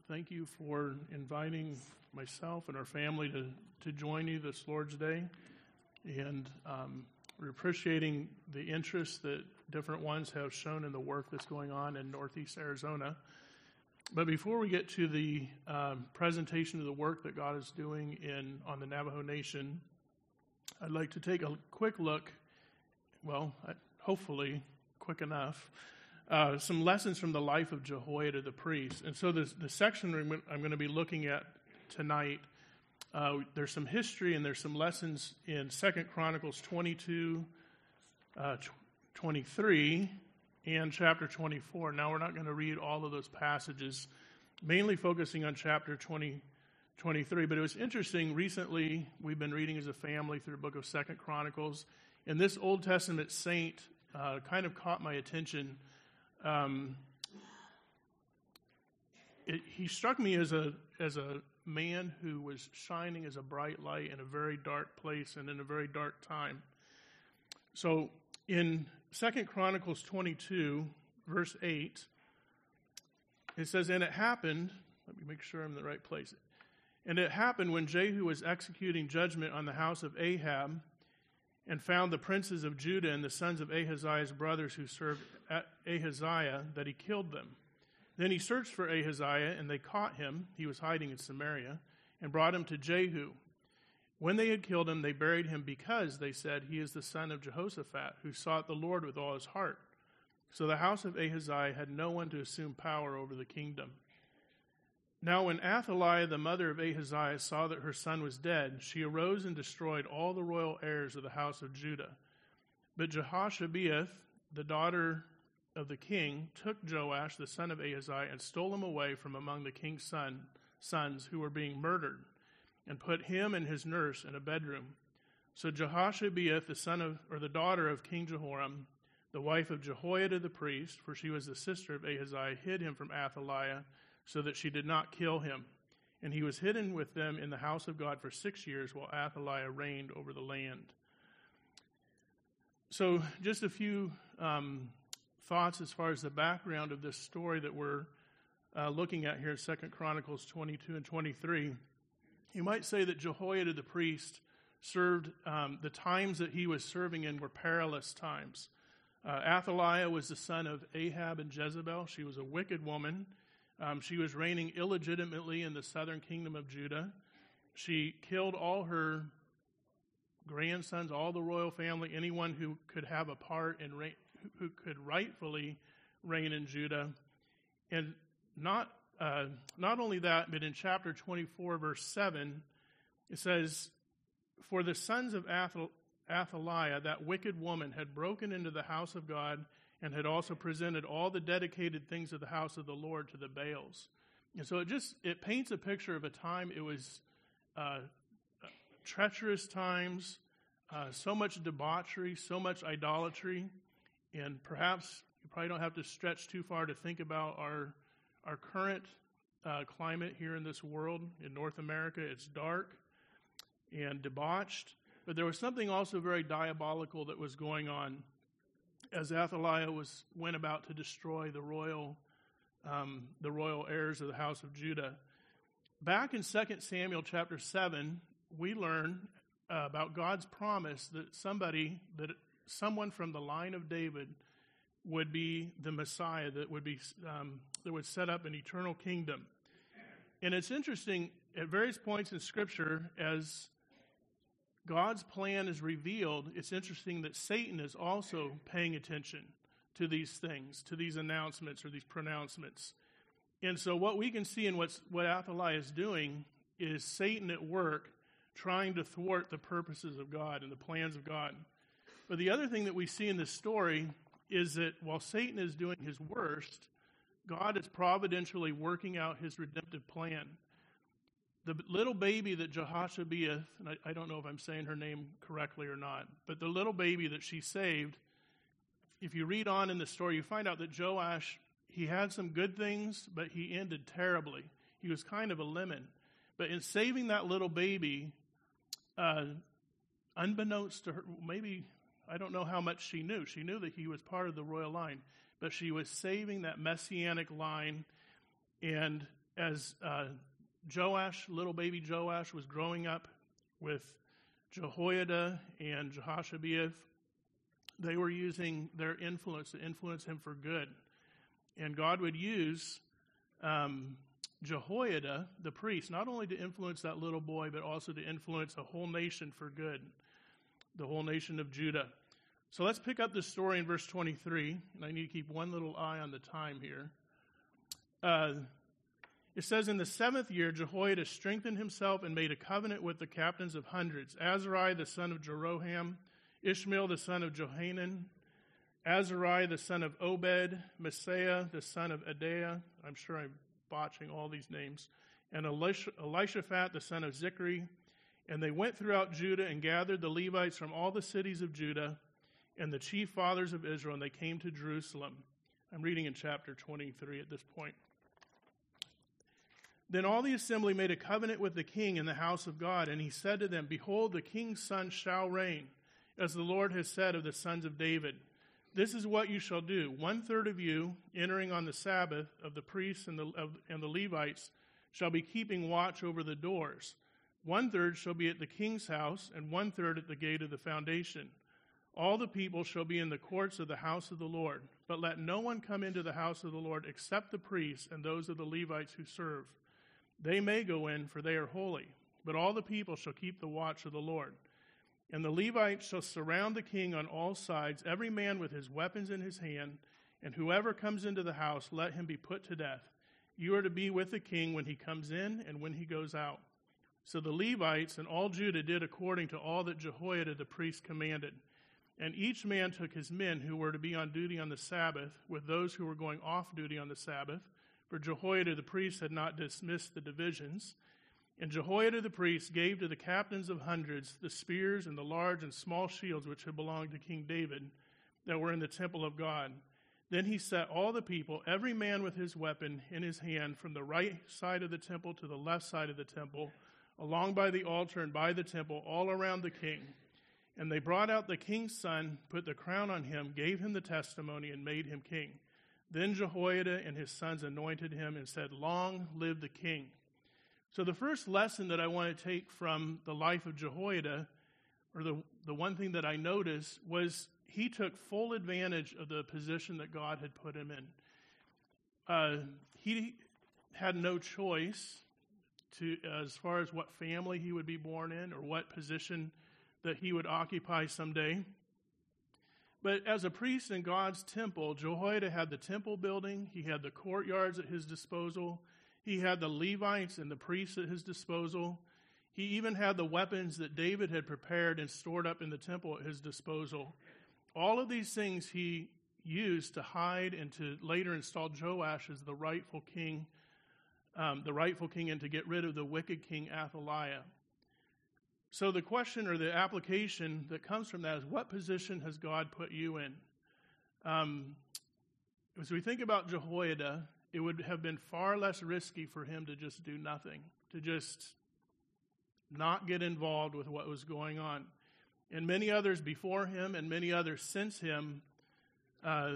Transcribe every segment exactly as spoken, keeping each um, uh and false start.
thank you for inviting myself and our family to, to join you this Lord's Day. And um, we're appreciating the interest that different ones have shown in the work that's going on in Northeast Arizona. But before we get to the um, presentation of the work that God is doing in on the Navajo Nation, I'd like to take a quick look, well, hopefully quick enough, uh, some lessons from the life of Jehoiada the priest. And so this, the section I'm going to be looking at tonight, uh, there's some history and there's some lessons in Second Chronicles twenty-two, uh, twenty-three, and chapter twenty-four. Now, we're not going to read all of those passages, mainly focusing on chapter twenty, twenty-three. But it was interesting. Recently, we've been reading as a family through the book of Second Chronicles, and this Old Testament saint uh, kind of caught my attention. Um, it, he struck me as a as a man who was shining as a bright light in a very dark place and in a very dark time. So, in Second Chronicles twenty-two, verse eight, it says, "And it happened," let me make sure I'm in the right place. "And it happened when Jehu was executing judgment on the house of Ahab and found the princes of Judah and the sons of Ahaziah's brothers who served Ahaziah, that he killed them. Then he searched for Ahaziah, and they caught him," he was hiding in Samaria, "and brought him to Jehu. When they had killed him, they buried him because, they said, he is the son of Jehoshaphat, who sought the Lord with all his heart. So the house of Ahaziah had no one to assume power over the kingdom. Now when Athaliah, the mother of Ahaziah, saw that her son was dead, she arose and destroyed all the royal heirs of the house of Judah. But Jehoshabeath, the daughter of the king, took Joash, the son of Ahaziah, and stole him away from among the king's son, sons who were being murdered, and put him and his nurse in a bedroom. So Jehoshabeath, the son of, or the daughter of King Jehoram, the wife of Jehoiada the priest, for she was the sister of Ahaziah, hid him from Athaliah, so that she did not kill him. And he was hidden with them in the house of God for six years, while Athaliah reigned over the land." So just a few um, thoughts as far as the background of this story that we're uh, looking at here in Second Chronicles twenty-two and twenty-three. You might say that Jehoiada the priest served, um, the times that he was serving in were perilous times. Uh, Athaliah was the son of Ahab and Jezebel. She was a wicked woman. Um, she was reigning illegitimately in the southern kingdom of Judah. She killed all her grandsons, all the royal family, anyone who could have a part in reign, who could rightfully reign in Judah. And not uh, not only that, but in chapter twenty-four, verse seven, it says, "For the sons of Athal- Athaliah, that wicked woman, had broken into the house of God and had also presented all the dedicated things of the house of the Lord to the Baals." And so it just, it paints a picture of a time, it was uh, treacherous times, uh, so much debauchery, so much idolatry, and perhaps you probably don't have to stretch too far to think about our our current uh, climate here in this world, in North America. It's dark and debauched, but there was something also very diabolical that was going on as Athaliah was went about to destroy the royal um, the royal heirs of the house of Judah. Back in Second Samuel chapter seven, we learn uh, about God's promise that somebody, that someone from the line of David would be the Messiah, that would be um, that would set up an eternal kingdom. And it's interesting, at various points in Scripture, as God's plan is revealed, it's interesting that Satan is also paying attention to these things, to these announcements or these pronouncements. And so what we can see in what's, what Athaliah is doing is Satan at work trying to thwart the purposes of God and the plans of God. But the other thing that we see in this story is that while Satan is doing his worst, God is providentially working out his redemptive plan. The little baby that Jehoshabeath, and I, I don't know if I'm saying her name correctly or not, but the little baby that she saved, if you read on in the story, you find out that Joash, he had some good things, but he ended terribly. He was kind of a lemon. But in saving that little baby, uh, unbeknownst to her, maybe, I don't know how much she knew. She knew that he was part of the royal line, but she was saving that messianic line, and as uh, Joash, little baby Joash, was growing up with Jehoiada and Jehoshabeath, they were using their influence to influence him for good. And God would use um, Jehoiada, the priest, not only to influence that little boy, but also to influence a whole nation for good, the whole nation of Judah. So let's pick up this story in verse twenty-three, and I need to keep one little eye on the time here. Uh, it says, in the seventh year, Jehoiada strengthened himself and made a covenant with the captains of hundreds, Azariah the son of Jeroham, Ishmael the son of Johanan, Azariah the son of Obed, Messiah the son of Adaiah, I'm sure I'm botching all these names, and Elish- Elishaphat the son of Zichri. And they went throughout Judah and gathered the Levites from all the cities of Judah and the chief fathers of Israel, and they came to Jerusalem. I'm reading in chapter twenty-three at this point. Then all the assembly made a covenant with the king in the house of God, and he said to them, behold, the king's son shall reign, as the Lord has said of the sons of David. This is what you shall do. One third of you, entering on the Sabbath, of the priests and the, of, and the Levites, shall be keeping watch over the doors. One third shall be at the king's house, and one third at the gate of the foundation. All the people shall be in the courts of the house of the Lord. But let no one come into the house of the Lord except the priests and those of the Levites who serve. They may go in, for they are holy. But all the people shall keep the watch of the Lord. And the Levites shall surround the king on all sides, every man with his weapons in his hand, and whoever comes into the house, let him be put to death. You are to be with the king when he comes in and when he goes out. So the Levites and all Judah did according to all that Jehoiada the priest commanded. And each man took his men who were to be on duty on the Sabbath, with those who were going off duty on the Sabbath, for Jehoiada the priest had not dismissed the divisions. And Jehoiada the priest gave to the captains of hundreds the spears and the large and small shields which had belonged to King David, that were in the temple of God. Then he set all the people, every man with his weapon in his hand, from the right side of the temple to the left side of the temple, along by the altar and by the temple, all around the king. And they brought out the king's son, put the crown on him, gave him the testimony, and made him king. Then Jehoiada and his sons anointed him and said, long live the king. So the first lesson that I want to take from the life of Jehoiada, or the, the one thing that I noticed, was he took full advantage of the position that God had put him in. Uh, he had no choice to, as far as what family he would be born in or what position that he would occupy someday. But as a priest in God's temple, Jehoiada had the temple building, he had the courtyards at his disposal, he had the Levites and the priests at his disposal, he even had the weapons that David had prepared and stored up in the temple at his disposal. All of these things he used to hide and to later install Joash as the rightful king, um, the rightful king, and to get rid of the wicked king Athaliah. So the question or the application that comes from that is, what position has God put you in? Um, as we think about Jehoiada, it would have been far less risky for him to just do nothing, to just not get involved with what was going on. And many others before him and many others since him uh,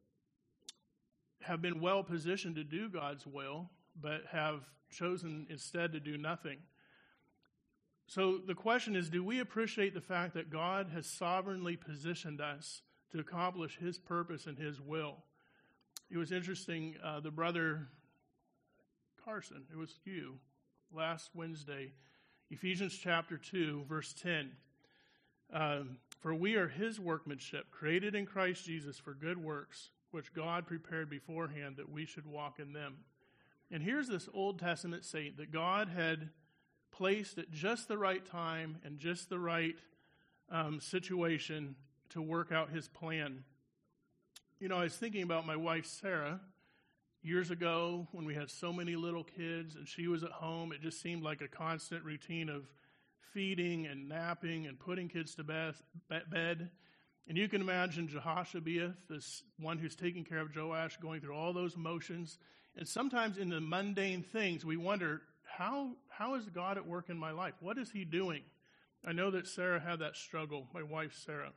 have been well positioned to do God's will, but have chosen instead to do nothing. So the question is, do we appreciate the fact that God has sovereignly positioned us to accomplish his purpose and his will? It was interesting, uh, the brother Carson, it was you, last Wednesday, Ephesians chapter two, verse ten. Um, For we are his workmanship, created in Christ Jesus for good works, which God prepared beforehand that we should walk in them. And here's this Old Testament saint that God had placed at just the right time and just the right um, situation to work out his plan. You know, I was thinking about my wife, Sarah, years ago when we had so many little kids and she was at home. It just seemed like a constant routine of feeding and napping and putting kids to bed. And you can imagine Jehoshabeath, this one who's taking care of Joash, going through all those motions. And sometimes in the mundane things, we wonder, how how is God at work in my life? What is he doing? I know that Sarah had that struggle, my wife Sarah.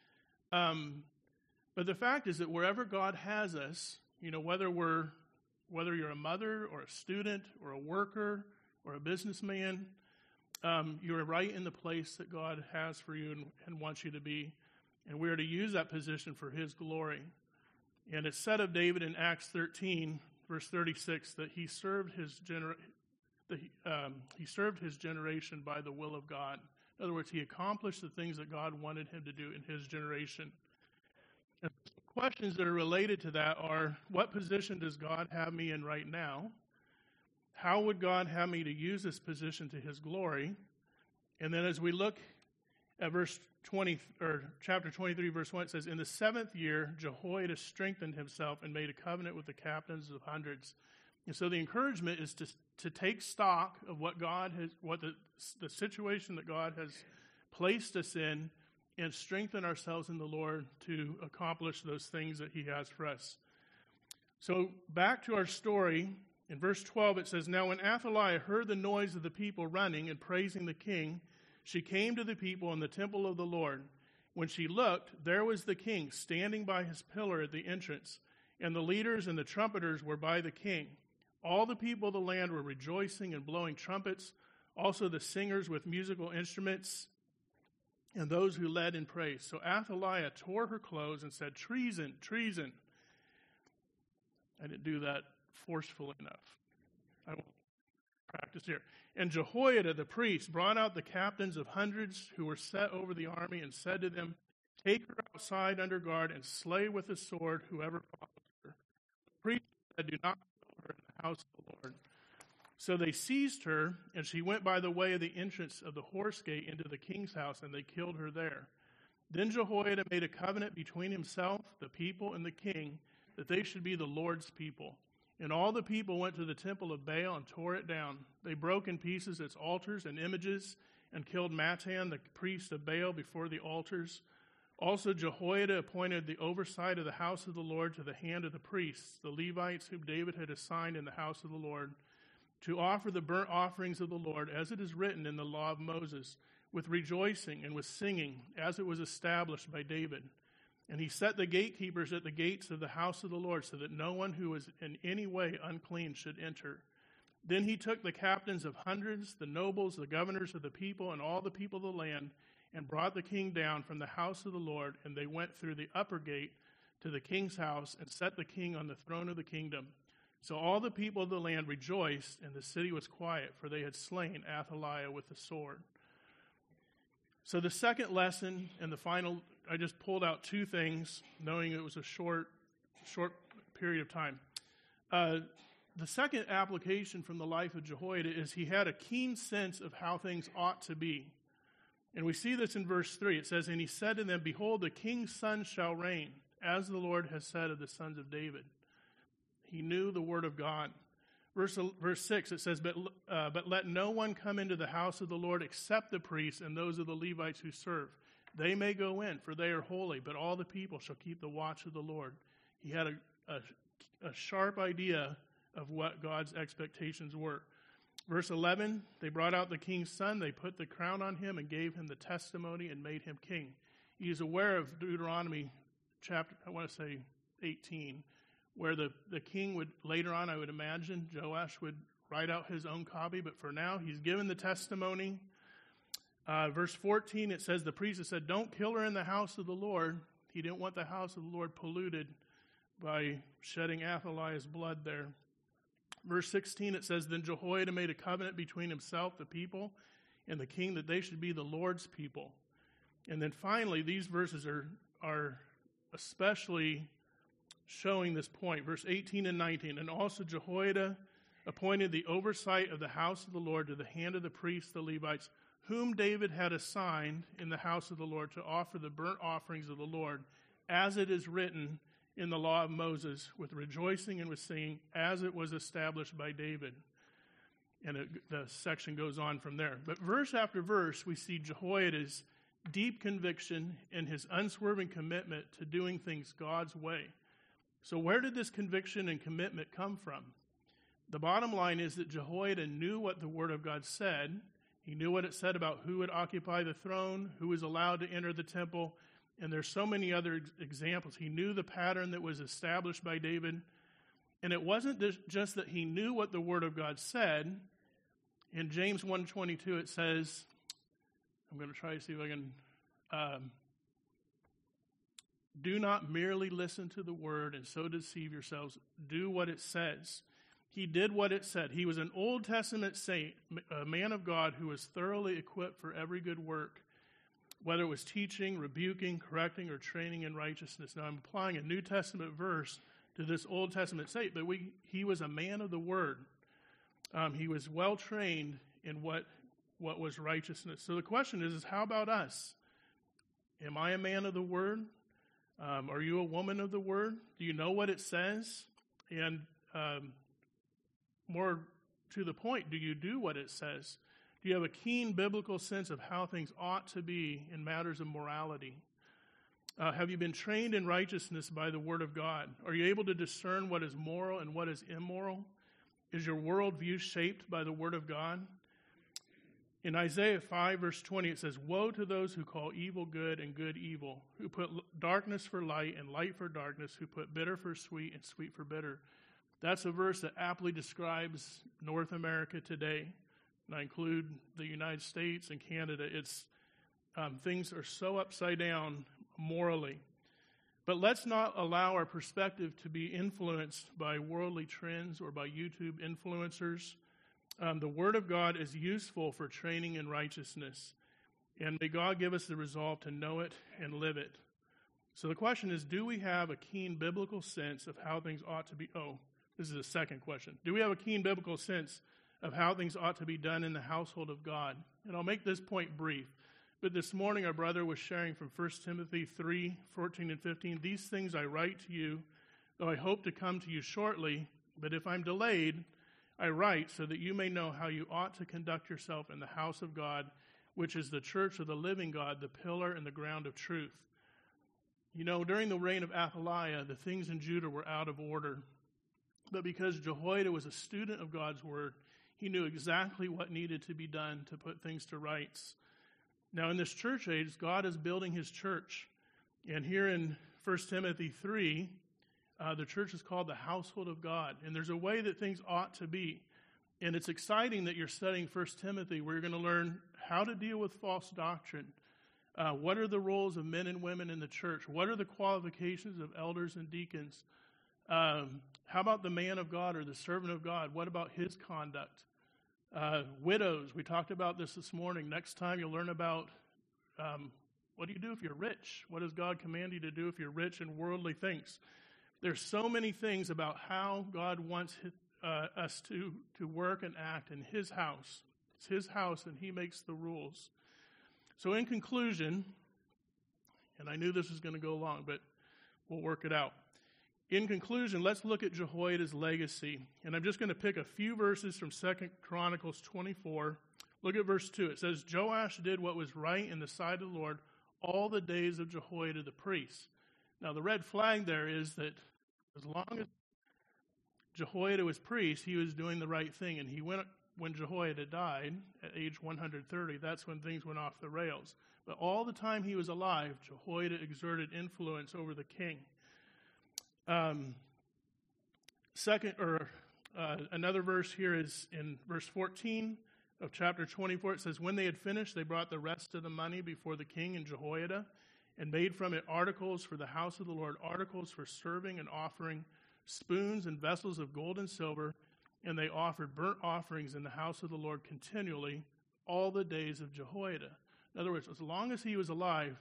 Um, but the fact is that wherever God has us, you know, whether we're whether you're a mother or a student or a worker or a businessman, um, you're right in the place that God has for you and, and wants you to be. And we are to use that position for his glory. And it's said of David in Acts thirteen, verse thirty-six, that he served his gener- that he, um, he served his generation by the will of God. In other words, he accomplished the things that God wanted him to do in his generation. And questions that are related to that are, what position does God have me in right now? How would God have me to use this position to his glory? And then as we look at verse twenty, or chapter twenty-three, verse one, it says, in the seventh year, Jehoiada strengthened himself and made a covenant with the captains of hundreds. And so the encouragement is to, to take stock of what God has, what the, the situation that God has placed us in, and strengthen ourselves in the Lord to accomplish those things that he has for us. So back to our story, in verse twelve it says, now when Athaliah heard the noise of the people running and praising the king, she came to the people in the temple of the Lord. When she looked, there was the king standing by his pillar at the entrance, and the leaders and the trumpeters were by the king. All the people of the land were rejoicing and blowing trumpets, also the singers with musical instruments, and those who led in praise. So Athaliah tore her clothes and said, treason, treason. I didn't do that forcefully enough. I won't practice here. And Jehoiada the priest brought out the captains of hundreds who were set over the army and said to them, take her outside under guard and slay with the sword whoever follows her. The priest said, do not kill her in the house of the Lord. So they seized her, and she went by the way of the entrance of the horse gate into the king's house, and they killed her there. Then Jehoiada made a covenant between himself, the people, and the king, that they should be the Lord's people. And all the people went to the temple of Baal and tore it down. They broke in pieces its altars and images, and killed Mattan, the priest of Baal, before the altars. Also Jehoiada appointed the oversight of the house of the Lord to the hand of the priests, the Levites whom David had assigned in the house of the Lord, to offer the burnt offerings of the Lord, as it is written in the law of Moses, with rejoicing and with singing, as it was established by David. And he set the gatekeepers at the gates of the house of the Lord, so that no one who was in any way unclean should enter. Then he took the captains of hundreds, the nobles, the governors of the people, and all the people of the land, and brought the king down from the house of the Lord, and they went through the upper gate to the king's house, and set the king on the throne of the kingdom. So all the people of the land rejoiced, and the city was quiet, for they had slain Athaliah with the sword. So the second lesson and the final, I just pulled out two things, knowing it was a short, short period of time. Uh, the second application from the life of Jehoiada is he had a keen sense of how things ought to be. And we see this in verse three. It says, and he said to them, behold, the king's son shall reign, as the Lord has said of the sons of David. He knew the word of God. Verse, verse six, it says, but, uh, but let no one come into the house of the Lord except the priests and those of the Levites who serve. They may go in, for they are holy, but all the people shall keep the watch of the Lord. He had a, a, a sharp idea of what God's expectations were. Verse eleven, they brought out the king's son, they put the crown on him and gave him the testimony and made him king. He is aware of Deuteronomy chapter, I want to say eighteen, where the, the king would, later on I would imagine, Joash would write out his own copy, but for now he's given the testimony. Uh, verse fourteen, it says, the priest said, don't kill her in the house of the Lord. He didn't want the house of the Lord polluted by shedding Athaliah's blood there. Verse sixteen, it says, then Jehoiada made a covenant between himself, the people, and the king, that they should be the Lord's people. And then finally, these verses are, are especially showing this point. Verse eighteen and nineteen, and also Jehoiada appointed the oversight of the house of the Lord to the hand of the priests, the Levites, whom David had assigned in the house of the Lord to offer the burnt offerings of the Lord, as it is written in the law of Moses, with rejoicing and with singing, as it was established by David. And it, the section goes on from there. But verse after verse, we see Jehoiada's deep conviction and his unswerving commitment to doing things God's way. So where did this conviction and commitment come from? The bottom line is that Jehoiada knew what the Word of God said. He knew what it said about who would occupy the throne, who was allowed to enter the temple, and there's so many other ex- examples. He knew the pattern that was established by David, And it wasn't just that he knew what the Word of God said. In James one twenty-two, it says, I'm going to try to see if I can, um, do not merely listen to the Word and so deceive yourselves. Do what it says. He did what it said. He was an Old Testament saint, a man of God who was thoroughly equipped for every good work, whether it was teaching, rebuking, correcting, or training in righteousness. Now, I'm applying a New Testament verse to this Old Testament saint, but we, he was a man of the Word. Um, he was well trained in what, what was righteousness. So the question is, is, how about us? Am I a man of the Word? Um, are you a woman of the Word? Do you know what it says? And um, more to the point, do you do what it says? Do you have a keen biblical sense of how things ought to be in matters of morality? Uh, have you been trained in righteousness by the Word of God? Are you able to discern what is moral and what is immoral? Is your worldview shaped by the Word of God? In Isaiah five, verse twenty, it says, "Woe to those who call evil good and good evil, who put darkness for light and light for darkness, who put bitter for sweet and sweet for bitter." That's a verse that aptly describes North America today. And I include the United States and Canada. It's um, things are so upside down morally. But let's not allow our perspective to be influenced by worldly trends or by YouTube influencers. Um, the Word of God is useful for training in righteousness. And may God give us the resolve to know it and live it. So the question is, do we have a keen biblical sense of how things ought to be? Oh, this is a second question. Do we have a keen biblical sense of how things ought to be done in the household of God? And I'll make this point brief. But this morning our brother was sharing from First Timothy three, fourteen and fifteen. "These things I write to you, though I hope to come to you shortly. But if I'm delayed, I write so that you may know how you ought to conduct yourself in the house of God, which is the church of the living God, the pillar and the ground of truth." You know, during the reign of Athaliah, the things in Judah were out of order. But because Jehoiada was a student of God's word, he knew exactly what needed to be done to put things to rights. Now, in this church age, God is building his church. And here in First Timothy three, uh, the church is called the household of God. And there's a way that things ought to be. And it's exciting that you're studying First Timothy, where you're going to learn how to deal with false doctrine. Uh, what are the roles of men and women in the church? What are the qualifications of elders and deacons? Um, how about the man of God or the servant of God? What about his conduct? Uh, widows, we talked about this this morning. Next time you'll learn about um, what do you do if you're rich? What does God command you to do if you're rich in worldly things? There's so many things about how God wants his, uh, us to, to work and act in his house. It's his house and he makes the rules. So in conclusion, and I knew this was going to go long, but we'll work it out. In conclusion, let's look at Jehoiada's legacy. And I'm just going to pick a few verses from Second Chronicles twenty-four. Look at verse two. It says, "Joash did what was right in the sight of the Lord all the days of Jehoiada the priest." Now, the red flag there is that as long as Jehoiada was priest, he was doing the right thing. And he went when Jehoiada died at age one hundred thirty. That's when things went off the rails. But all the time he was alive, Jehoiada exerted influence over the king. Um, second, or uh, another verse here is in verse fourteen of chapter twenty-four. It says, "When they had finished, they brought the rest of the money before the king and Jehoiada, and made from it articles for the house of the Lord, articles for serving and offering, spoons and vessels of gold and silver, and they offered burnt offerings in the house of the Lord continually all the days of Jehoiada." In other words, as long as he was alive,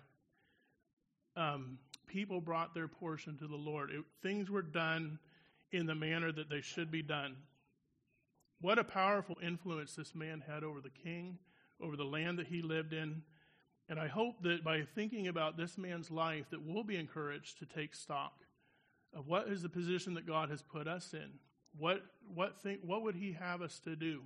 um, people brought their portion to the Lord. It, things were done in the manner that they should be done. What a powerful influence this man had over the king, over the land that he lived in. And I hope that by thinking about this man's life, that we'll be encouraged to take stock of what is the position that God has put us in. What what thing, what would he have us to do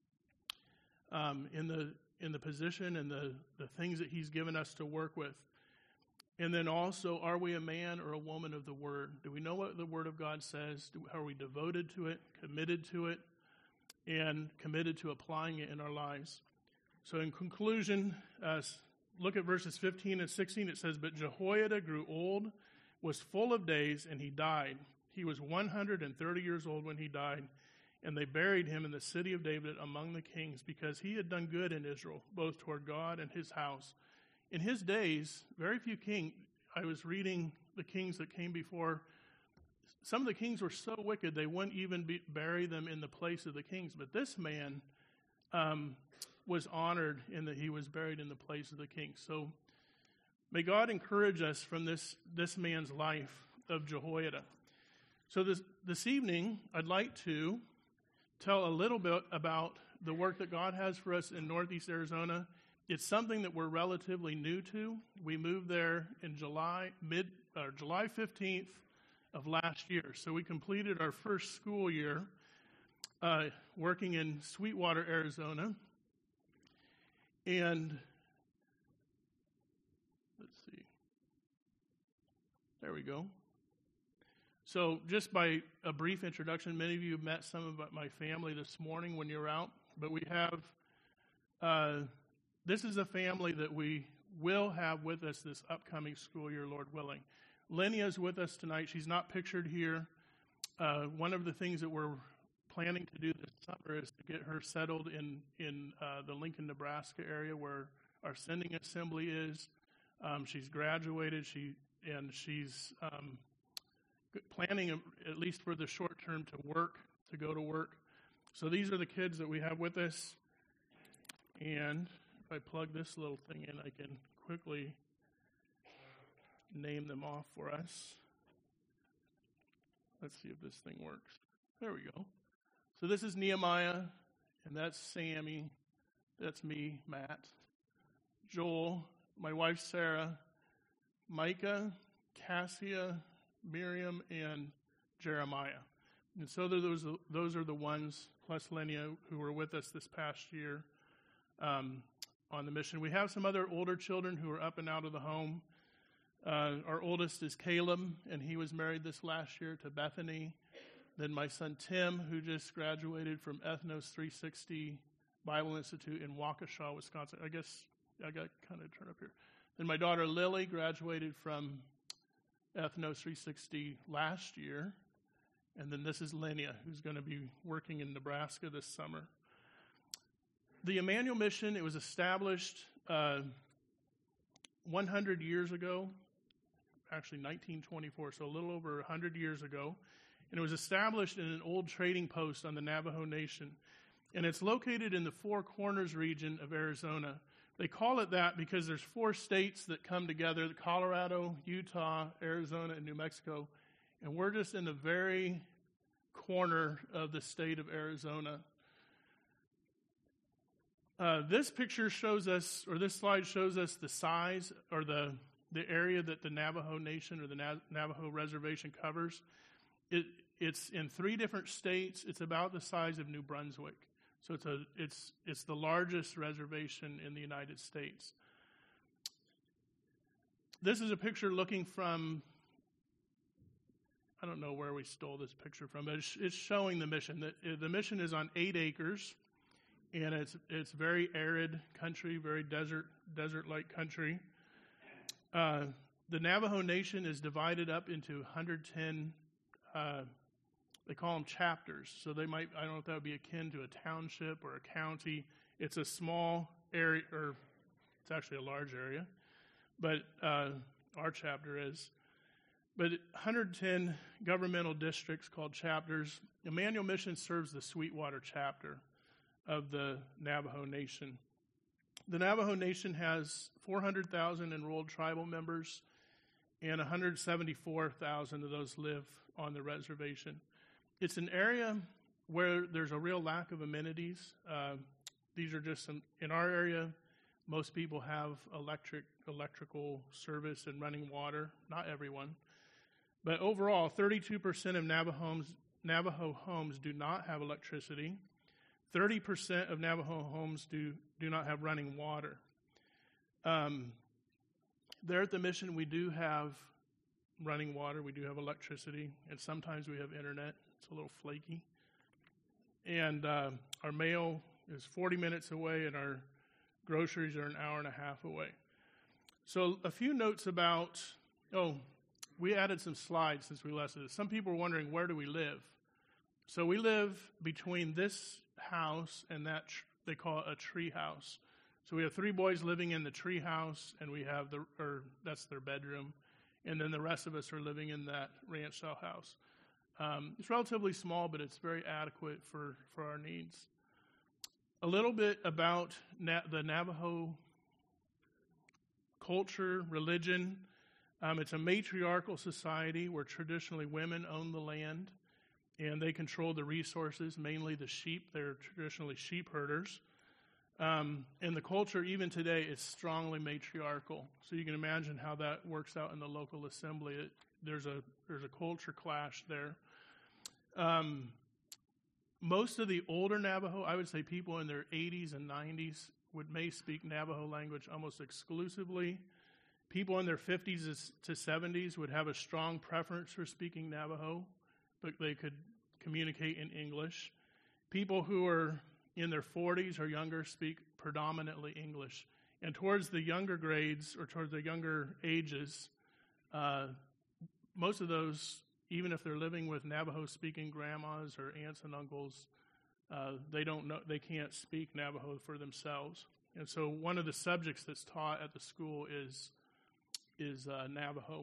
um, in the in the position and the, the things that he's given us to work with? And then also, are we a man or a woman of the Word? Do we know what the Word of God says? Do, are we devoted to it, committed to it, and committed to applying it in our lives? So in conclusion, uh, look at verses fifteen and sixteen. It says, "But Jehoiada grew old, was full of days, and he died. He was one hundred thirty years old when he died, and they buried him in the city of David among the kings, because he had done good in Israel, both toward God and his house. In his days, very few kings, I was reading the kings that came before. Some of the kings were so wicked they wouldn't even be, bury them in the place of the kings. But this man um, was honored in that he was buried in the place of the kings. So may God encourage us from this, this man's life of Jehoiada. So this, this evening, I'd like to tell a little bit about the work that God has for us in Northeast Arizona. It's something that we're relatively new to. We moved there in July, mid, or July fifteenth of last year. So we completed our first school year uh, working in Sweetwater, Arizona. And let's see. There we go. So just by a brief introduction, many of you have met some of my family this morning when you're out. But we have, uh, this is a family that we will have with us this upcoming school year, Lord willing. Linnea is with us tonight. She's not pictured here. Uh, one of the things that we're planning to do this summer is to get her settled in, in uh, the Lincoln, Nebraska area where our sending assembly is. Um, she's graduated, she and she's um, planning, at least for the short term, to work, to go to work. So these are the kids that we have with us. And if I plug this little thing in, I can quickly name them off for us. Let's see if this thing works. There we go. So this is Nehemiah, and that's Sammy. That's me, Matt. Joel, my wife Sarah, Micah, Cassia, Miriam, and Jeremiah. And so those those are the ones, plus Linnea, who were with us this past year um, on the mission. We have some other older children who are up and out of the home. Uh, our oldest is Caleb, and he was married this last year to Bethany. Then my son Tim, who just graduated from Ethnos three sixty Bible Institute in Waukesha, Wisconsin. I guess I got kind of turned up here. Then my daughter Lily graduated from Ethnos three sixty last year. And then this is Linnea, who's going to be working in Nebraska this summer. The Emmanuel Mission, it was established uh, one hundred years ago, actually nineteen twenty-four, so a little over one hundred years ago. And it was established in an old trading post on the Navajo Nation. And it's located in the Four Corners region of Arizona. They call it that because there's four states that come together, Colorado, Utah, Arizona, and New Mexico. And we're just in the very corner of the state of Arizona. Uh, this picture shows us, or this slide shows us the size or the, the area that the Navajo Nation or the Na- Navajo Reservation covers. It, it's in three different states. It's about the size of New Brunswick. So it's a it's it's the largest reservation in the United States. This is a picture looking from, I don't know where we stole this picture from, but it's, it's showing the mission. The, the mission is on eight acres, and it's it's very arid country, very desert desert-like country. Uh, the Navajo Nation is divided up into one hundred ten. Uh, they call them chapters. So they might, I don't know if that would be akin to a township or a county. It's a small area, or it's actually a large area, but uh, our chapter is. But one hundred ten governmental districts called chapters. Emmanuel Mission serves the Sweetwater chapter of the Navajo Nation. The Navajo Nation has four hundred thousand enrolled tribal members, and one hundred seventy-four thousand of those live on the reservation. It's an area where there's a real lack of amenities. Uh, these are just some, in our area, most people have electric, electrical service and running water. Not everyone. But overall, thirty-two percent of Navajo homes, Navajo homes do not have electricity. thirty percent of Navajo homes do, do not have running water. Um, there at the mission, we do have running water. We do have electricity, and sometimes we have internet. It's a little flaky. And uh, our mail is forty minutes away, and our groceries are an hour and a half away. So a few notes about, oh, we added some slides since we last did this. Some people are wondering, where do we live? So we live between this house and that, tr- they call it a tree house. So we have three boys living in the tree house, and we have the, or that's their bedroom, and then the rest of us are living in that ranch style house. Um, it's relatively small, but it's very adequate for, for our needs. A little bit about Na- the Navajo culture, religion. Um, it's a matriarchal society where traditionally women own the land and they control the resources, mainly the sheep. They're traditionally sheep herders. Um, and the culture, even today, is strongly matriarchal. So you can imagine how that works out in the local assembly. It, there's a there's a culture clash there. Um, most of the older Navajo, I would say people in their eighties and nineties, would may speak Navajo language almost exclusively. People in their fifties to seventies would have a strong preference for speaking Navajo, but they could communicate in English. People who are in their forties or younger speak predominantly English. And towards the younger grades or towards the younger ages, uh, most of those, even if they're living with Navajo-speaking grandmas or aunts and uncles, uh, they don't know, they can't speak Navajo for themselves. And so one of the subjects that's taught at the school is is uh, Navajo.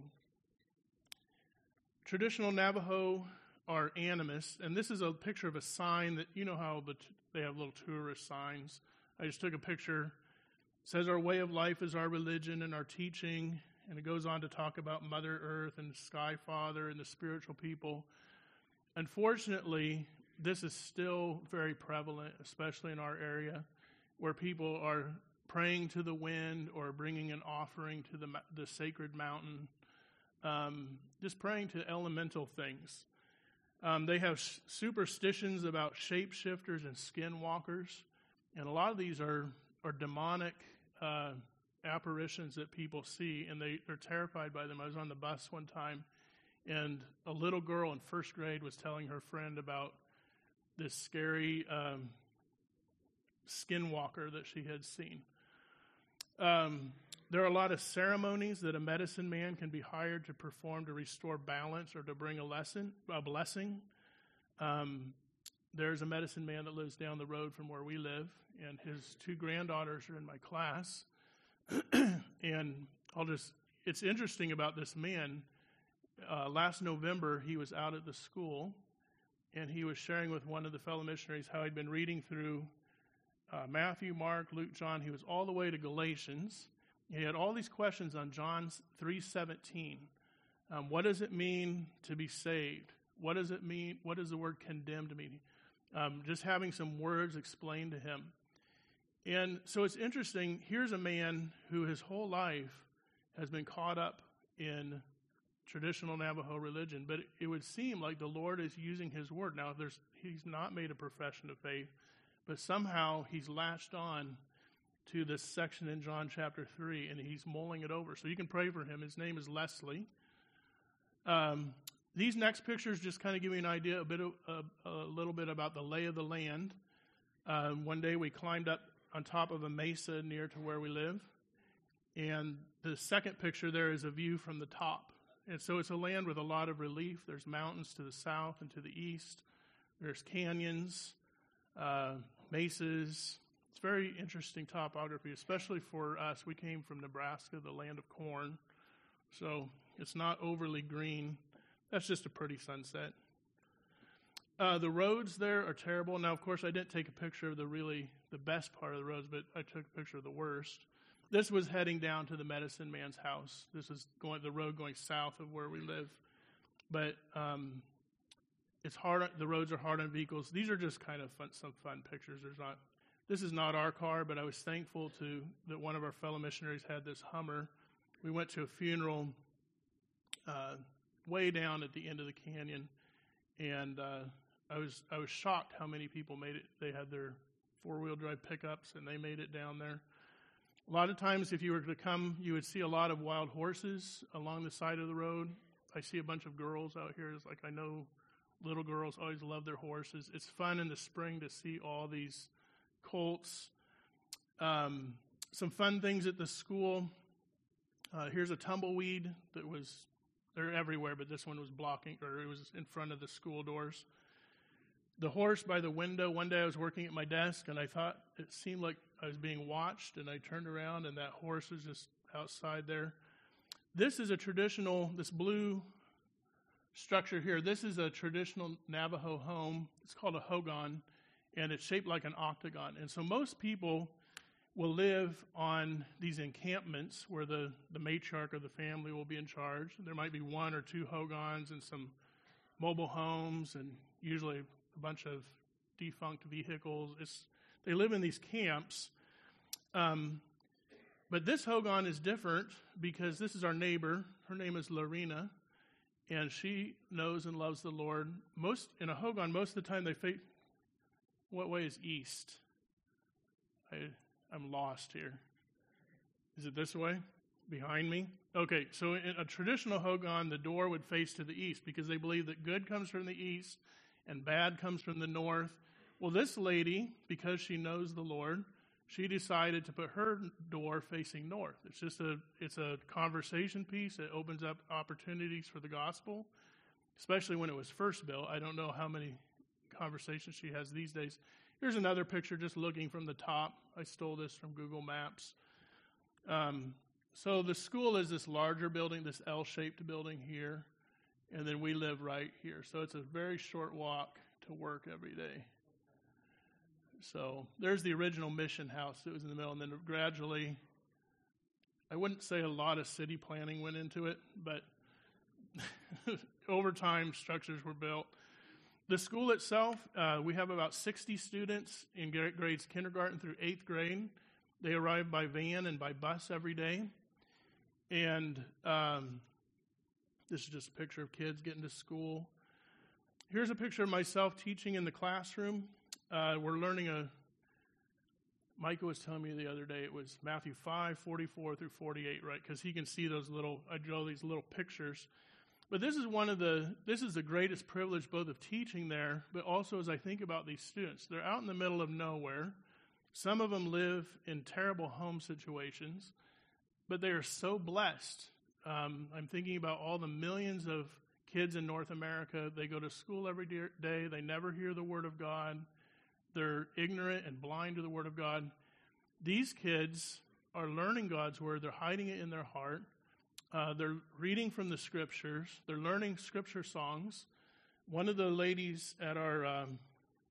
Traditional Navajo are animists, and this is a picture of a sign that, you know how the t- they have little tourist signs. I just took a picture. It says our way of life is our religion and our teaching, and it goes on to talk about Mother Earth and Sky Father and the spiritual people. Unfortunately, this is still very prevalent, especially in our area, where people are praying to the wind or bringing an offering to the the sacred mountain, um, just praying to elemental things. Um, they have sh- superstitions about shapeshifters and skinwalkers, and a lot of these are, are demonic uh, apparitions that people see, and they, they're terrified by them. I was on the bus one time, and a little girl in first grade was telling her friend about this scary um, skinwalker that she had seen. Um, there are a lot of ceremonies that a medicine man can be hired to perform to restore balance or to bring a lesson, a blessing. Um, there's a medicine man that lives down the road from where we live, and his two granddaughters are in my class. And I'll just, it's interesting about this man. Uh, last November, he was out at the school, and he was sharing with one of the fellow missionaries how he'd been reading through Uh, Matthew, Mark, Luke, John. He was all the way to Galatians. He had all these questions on John three seventeen. Um, what does it mean to be saved? What does it mean? What does the word condemned mean? Um, just having some words explained to him. And so it's interesting. Here's a man who his whole life has been caught up in traditional Navajo religion, but it, it would seem like the Lord is using his word. Now, there's, he's not made a profession of faith, but somehow he's latched on to this section in John chapter three, and he's mulling it over. So you can pray for him. His name is Leslie. Um, these next pictures just kind of give you an idea, a bit, of, uh, a little bit about the lay of the land. Uh, one day we climbed up on top of a mesa near to where we live, and the second picture there is a view from the top. And so it's a land with a lot of relief. There's mountains to the south and to the east. There's canyons. Uh, mesas. It's very interesting topography, especially for us. We came from Nebraska, the land of corn, so it's not overly green. That's just a pretty sunset. Uh, the roads there are terrible. Now, of course, I didn't take a picture of the really the best part of the roads, but I took a picture of the worst. This was heading down to the medicine man's house. This is going the road going south of where we live, but um, It's hard. The roads are hard on vehicles. These are just kind of fun, some fun pictures. There's not. This is not our car, but I was thankful to that one of our fellow missionaries had this Hummer. We went to a funeral uh, way down at the end of the canyon, and uh, I was I was shocked how many people made it. They had their four-wheel drive pickups, and they made it down there. A lot of times, if you were to come, you would see a lot of wild horses along the side of the road. I see a bunch of girls out here. It's like I know. Little girls always love their horses. It's fun in the spring to see all these colts. Um, some fun things at the school. Uh, here's a tumbleweed that was They're everywhere, but this one was blocking, or it was in front of the school doors. The horse by the window, one day I was working at my desk, and I thought it seemed like I was being watched, and I turned around, and that horse was just outside there. This is a traditional, this blue structure here, this is a traditional Navajo home. It's called a hogan, and it's shaped like an octagon. And so most people will live on these encampments where the, the matriarch of the family will be in charge. There might be one or two hogans and some mobile homes, and usually a bunch of defunct vehicles. It's, they live in these camps. Um, but this hogan is different because this is our neighbor. Her name is Lorena, and she knows and loves the Lord. Most in a hogan, most of the time they face. What way is east? I, I'm lost here. Is it this way? Behind me? Okay, so in a traditional hogan, the door would face to the east because they believe that good comes from the east and bad comes from the north. Well, this lady, because she knows the Lord, she decided to put her door facing north. It's just a it's a conversation piece. It opens up opportunities for the gospel, especially when it was first built. I don't know how many conversations she has these days. Here's another picture just looking from the top. I stole this from Google Maps. Um, so the school is this larger building, this L-shaped building here, and then we live right here. So it's a very short walk to work every day. So there's the original mission house that was in the middle, and then gradually, I wouldn't say a lot of city planning went into it, but over time, structures were built. The school itself, uh, we have about sixty students in grades kindergarten through eighth grade. They arrive by van and by bus every day. And um, this is just a picture of kids getting to school. Here's a picture of myself teaching in the classroom. Uh, we're learning a, Micah was telling me the other day, it was Matthew five, forty-four through forty-eight, right? Because he can see those little, I draw these little pictures. But this is one of the, this is the greatest privilege both of teaching there, but also as I think about these students. They're out in the middle of nowhere. Some of them live in terrible home situations, but they are so blessed. Um, I'm thinking about all the millions of kids in North America. They go to school every day. They never hear the Word of God. They're ignorant and blind to the Word of God. These kids are learning God's Word. They're hiding it in their heart. Uh, they're reading from the Scriptures. They're learning Scripture songs. One of the ladies at our, um,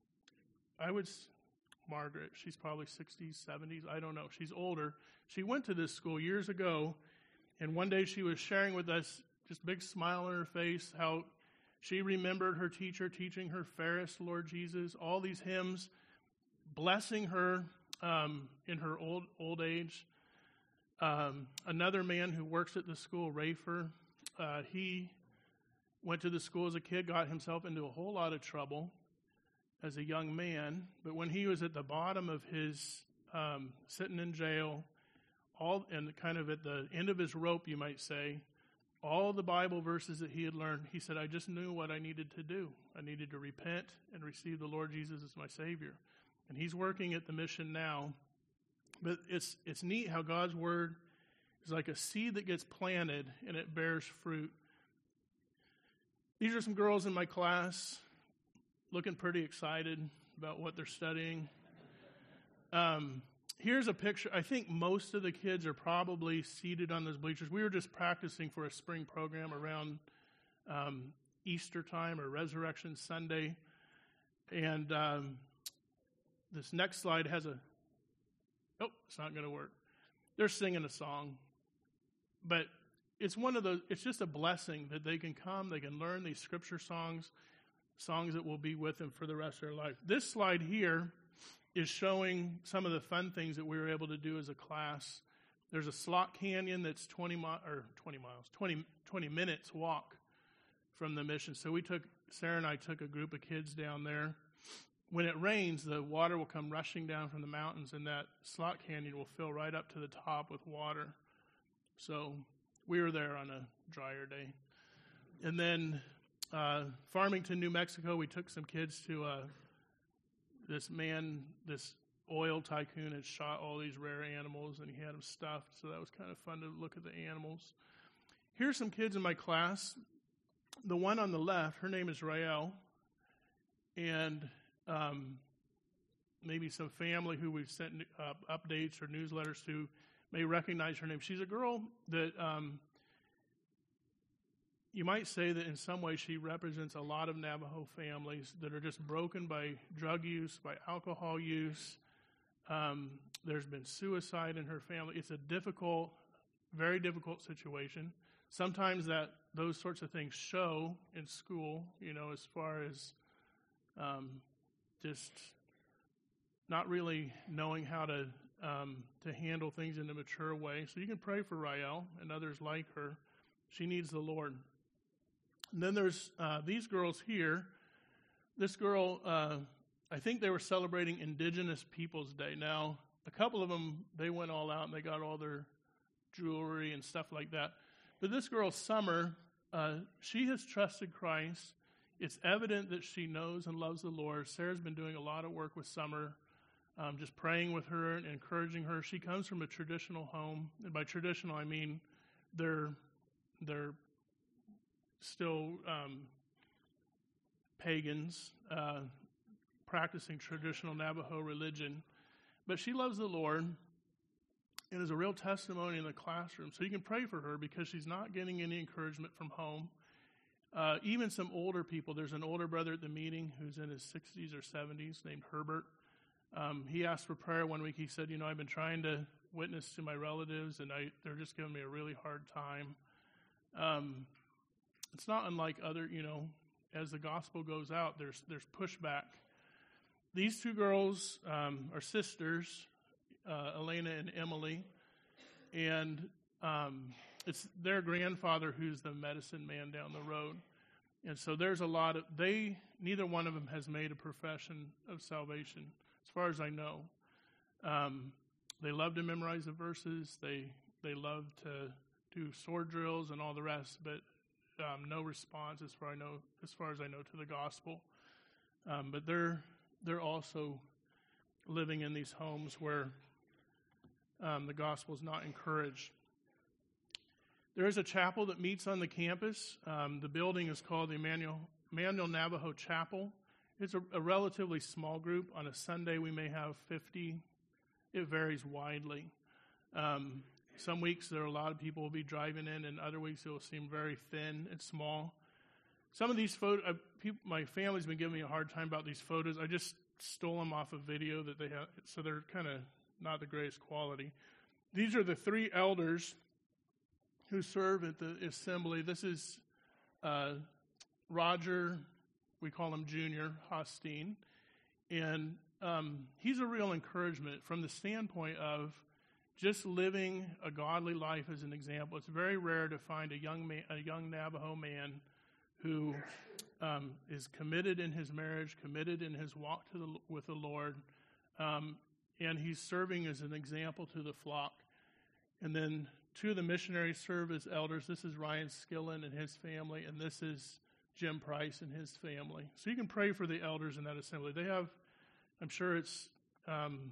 I would, Margaret, she's probably sixties, seventies, I don't know. She's older. She went to this school years ago, and one day she was sharing with us, just a big smile on her face, how she remembered her teacher teaching her Ferris, Lord Jesus, all these hymns, blessing her um, in her old old age. Um, another man who works at the school, Rafer, uh, he went to the school as a kid, got himself into a whole lot of trouble as a young man. But when he was at the bottom of his, um, sitting in jail, all and kind of at the end of his rope, you might say, all the Bible verses that he had learned, he said, I just knew what I needed to do. I needed to repent and receive the Lord Jesus as my Savior. And he's working at the mission now. But it's it's neat how God's Word is like a seed that gets planted and it bears fruit. These are some girls in my class looking pretty excited about what they're studying. Um, here's a picture. I think most of the kids are probably seated on those bleachers. We were just practicing for a spring program around um, Easter time or Resurrection Sunday. And um, this next slide has a Oh, it's not going to work. They're singing a song. But it's one of those, it's just a blessing that they can come, they can learn these scripture songs, songs that will be with them for the rest of their life. This slide here is showing some of the fun things that we were able to do as a class. There's a slot canyon that's twenty mi- or twenty miles, twenty, twenty minutes walk from the mission. So we took, Sarah and I took a group of kids down there. When it rains, the water will come rushing down from the mountains, and that slot canyon will fill right up to the top with water. So we were there on a drier day. And then uh, Farmington, New Mexico, we took some kids to uh, this man, this oil tycoon had shot all these rare animals, and he had them stuffed, so that was kind of fun to look at the animals. here's some kids in my class. The one on the left, her name is Rael, and um, maybe some family who we've sent uh, updates or newsletters to may recognize her name. She's a girl that um, you might say that in some way she represents a lot of Navajo families that are just broken by drug use, by alcohol use. Um, there's been suicide in her family. It's a difficult, very difficult situation. Sometimes that those sorts of things show in school, you know, as far as um, just not really knowing how to um, to handle things in a mature way. So you can pray for Rael and others like her. She needs the Lord. And then there's uh, these girls here. This girl, uh, I think they were celebrating Indigenous Peoples Day. Now, a couple of them, they went all out and they got all their jewelry and stuff like that. But this girl, Summer, uh, she has trusted Christ. It's evident that she knows and loves the Lord. Sarah's been doing a lot of work with Summer, um, just praying with her and encouraging her. She comes from a traditional home. And by traditional, I mean they're, they're still um, pagans, uh, practicing traditional Navajo religion. But she loves the Lord. It is a real testimony in the classroom. So you can pray for her because she's not getting any encouragement from home. Uh, even some older people. There's an older brother at the meeting who's in his sixties or seventies named Herbert. Um, he asked for prayer one week. He said, you know, I've been trying to witness to my relatives, and I, they're just giving me a really hard time. Um, it's not unlike other, you know, as the gospel goes out, there's there's pushback. These two girls um, are sisters, uh, Elena and Emily, and um, it's their grandfather who's the medicine man down the road. And so there's a lot of, they, neither one of them has made a profession of salvation, as far as I know. Um, they love to memorize the verses. They they love to do sword drills and all the rest, but um, no response as far I know, as far as I know, to the gospel. Um, but they're they're also living in these homes where um, the gospel is not encouraged. There is a chapel that meets on the campus. Um, the building is called the Emmanuel, Emmanuel Navajo Chapel. It's a, a relatively small group. On a Sunday, we may have fifty. It varies widely. Um, some weeks, there are a lot of people will be driving in, and other weeks, it will seem very thin and small. Some of these photos, uh, people, my family's been giving me a hard time about these photos. I just stole them off a video that they have, so they're kind of not the greatest quality. These are the three elders who serve at the assembly. This is uh, Roger, we call him Junior Hosteen, and um, he's a real encouragement from the standpoint of just living a godly life as an example. It's very rare to find a young man, a young Navajo man who um, is committed in his marriage, committed in his walk to the, with the Lord, um, and he's serving as an example to the flock. And then two of the missionaries serve as elders. This is Ryan Skillen and his family, and this is Jim Price and his family. So you can pray for the elders in that assembly. They have, I'm sure it's um,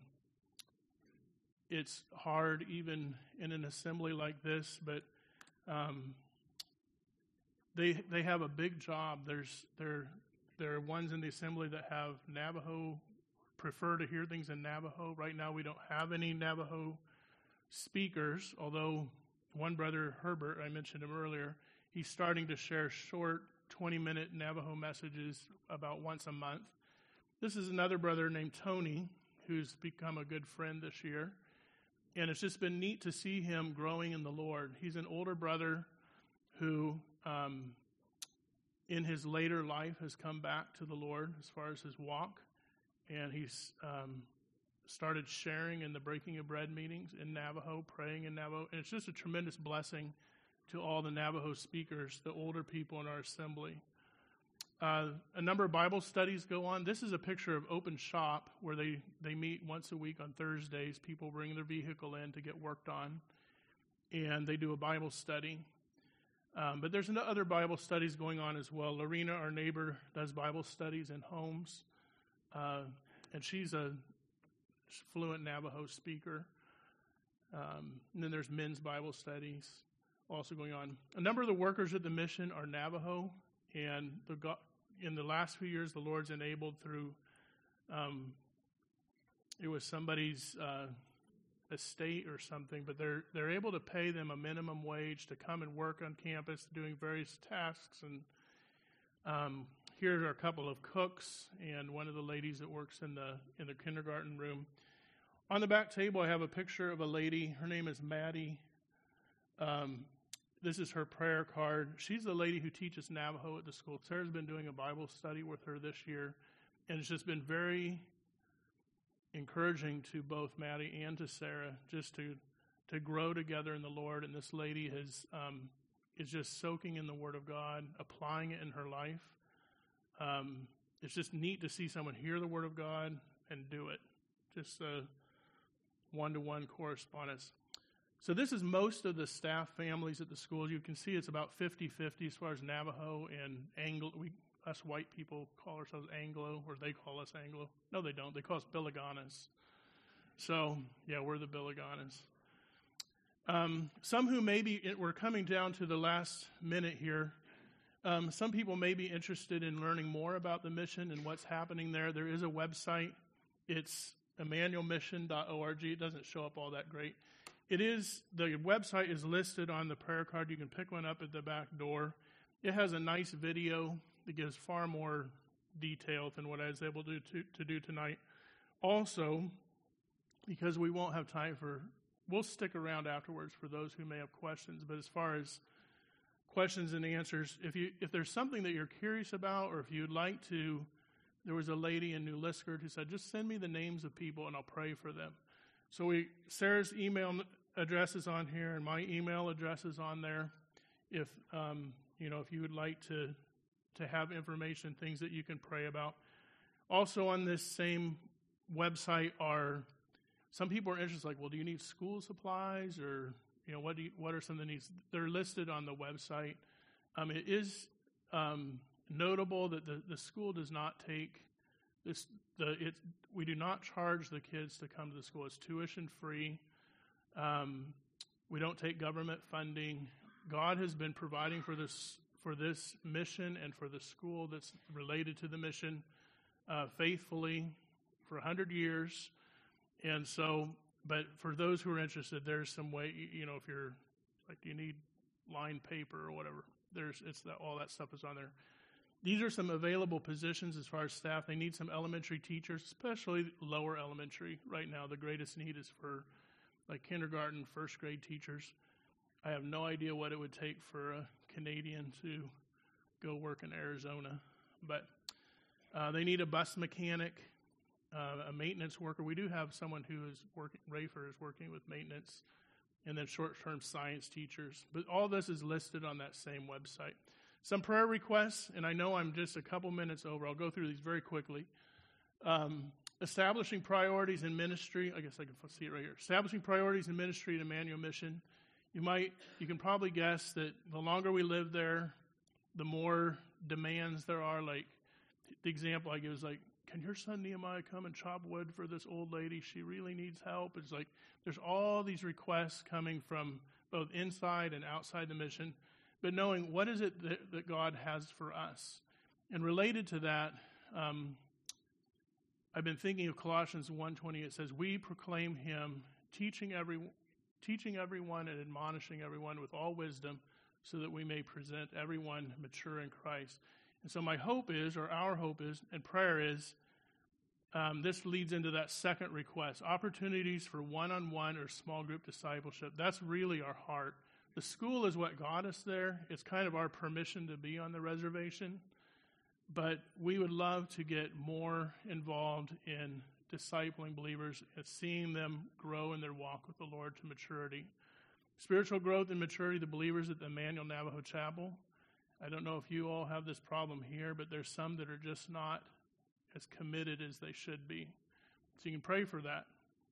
it's hard even in an assembly like this, but um, they they have a big job. There's there there are ones in the assembly that have Navajo, prefer to hear things in Navajo. Right now we don't have any Navajo speakers, although one brother, Herbert, I mentioned him earlier, he's starting to share short twenty-minute Navajo messages about once a month. This is another brother named Tony, who's become a good friend this year, and it's just been neat to see him growing in the Lord. He's an older brother who, um, in his later life, has come back to the Lord as far as his walk, and he's um, started sharing in the Breaking of Bread meetings in Navajo, praying in Navajo, and it's just a tremendous blessing to all the Navajo speakers, the older people in our assembly. Uh, a number of Bible studies go on. This is a picture of Open Shop, where they, they meet once a week on Thursdays. People bring their vehicle in to get worked on, and they do a Bible study. Um, but there's other Bible studies going on as well. Lorena, our neighbor, does Bible studies in homes, uh, and she's a fluent Navajo speaker. Um, and then there's men's Bible studies. also going on. A number of the workers at the mission are Navajo, and the go- in the last few years, the Lord's enabled through, um, it was somebody's uh, estate or something, but they're they're able to pay them a minimum wage to come and work on campus, doing various tasks. And um, here are a couple of cooks and one of the ladies that works in the in the kindergarten room. On the back table, I have a picture of a lady. Her name is Maddie. Um, this is her prayer card. She's the lady who teaches Navajo at the school. Sarah's been doing a Bible study with her this year, and it's just been very encouraging to both Maddie and to Sarah just to to grow together in the Lord. And this lady has um, is just soaking in the Word of God, applying it in her life. Um, it's just neat to see someone hear the Word of God and do it. Just a one-to-one correspondence. So this is most of the staff families at the school. You can see it's about fifty-fifty as far as Navajo and Anglo. We, us white people call ourselves Anglo, or they call us Anglo. No, they don't. They call us Biliganas. So, yeah, we're the Biliganas. Um, some who maybe, we're coming down to the last minute here. Um, some people may be interested in learning more about the mission and what's happening there. There is a website. It's emmanuel mission dot org. It doesn't show up all that great. It is, the website is listed on the prayer card. You can pick one up at the back door. It has a nice video that gives far more detail than what I was able to, to, to do tonight. Also, because we won't have time for, we'll stick around afterwards for those who may have questions, but as far as questions and answers, if you if there's something that you're curious about, or if you'd like to, there was a lady in New Liskard who said, just send me the names of people and I'll pray for them. So we, Sarah's email address is on here, and my email address is on there. If um, you know, if you would like to to have information, things that you can pray about. Also on this same website are some people are interested, like, well, do you need school supplies, or you know, what do you, what are some of the needs? They're listed on the website. Um, it is um, notable that the, the school does not take this. The it we do not charge the kids to come to the school. It's tuition free. Um, we don't take government funding. God has been providing for this for this mission and for the school that's related to the mission uh, faithfully for a hundred years. And so, but for those who are interested, there's some way, you know, if you're like, do you need lined paper or whatever? There's, it's that, all that stuff is on there. These are some available positions as far as staff. They need some elementary teachers, especially lower elementary. Right now, the greatest need is for like kindergarten, first grade teachers. I have no idea what it would take for a Canadian to go work in Arizona, but uh, they need a bus mechanic, uh, a maintenance worker. We do have someone who is working, Rafer is working with maintenance, and then short-term science teachers. But all this is listed on that same website. Some prayer requests, and I know I'm just a couple minutes over. I'll go through these very quickly. Um, establishing priorities in ministry. I guess I can see it right here. Establishing priorities in ministry at Emmanuel Mission. You might, you can probably guess that the longer we live there, the more demands there are. Like, the example I give is like, can your son Nehemiah come and chop wood for this old lady? She really needs help. It's like, there's all these requests coming from both inside and outside the mission. But knowing what is it that, that God has for us. And related to that, um, I've been thinking of Colossians one twenty. It says, we proclaim him, teaching every, teaching everyone and admonishing everyone with all wisdom, so that we may present everyone mature in Christ. And so my hope is, or our hope is, and prayer is, um, this leads into that second request, opportunities for one-on-one or small group discipleship. That's really our heart. The school is what got us there. It's kind of our permission to be on the reservation. But we would love to get more involved in discipling believers and seeing them grow in their walk with the Lord to maturity. Spiritual growth and maturity, the believers at the Emmanuel Navajo Chapel. I don't know if you all have this problem here, but there's some that are just not as committed as they should be. So you can pray for that.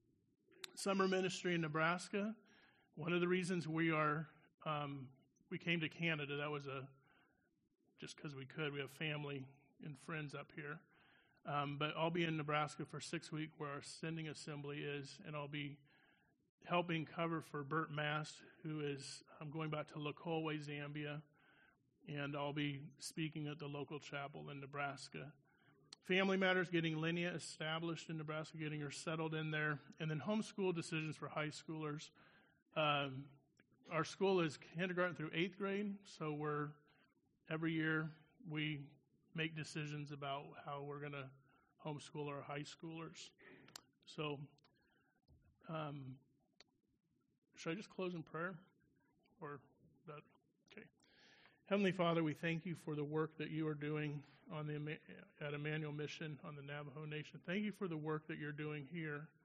Summer ministry in Nebraska. One of the reasons we are, um, we came to Canada, that was a, just because we could. We have family and friends up here. Um, but I'll be in Nebraska for six weeks where our sending assembly is, and I'll be helping cover for Bert Mast, who is um, going back to Lokolwe, Zambia, and I'll be speaking at the local chapel in Nebraska. Family Matters, getting Linnea established in Nebraska, getting her settled in there, and then homeschool decisions for high schoolers. Um, our school is kindergarten through eighth grade, so we're every year we make decisions about how we're going to homeschool our high schoolers. So, um, should I just close in prayer, or that? Okay. Heavenly Father, we thank you for the work that you are doing on the at Emmanuel Mission on the Navajo Nation. Thank you for the work that you're doing here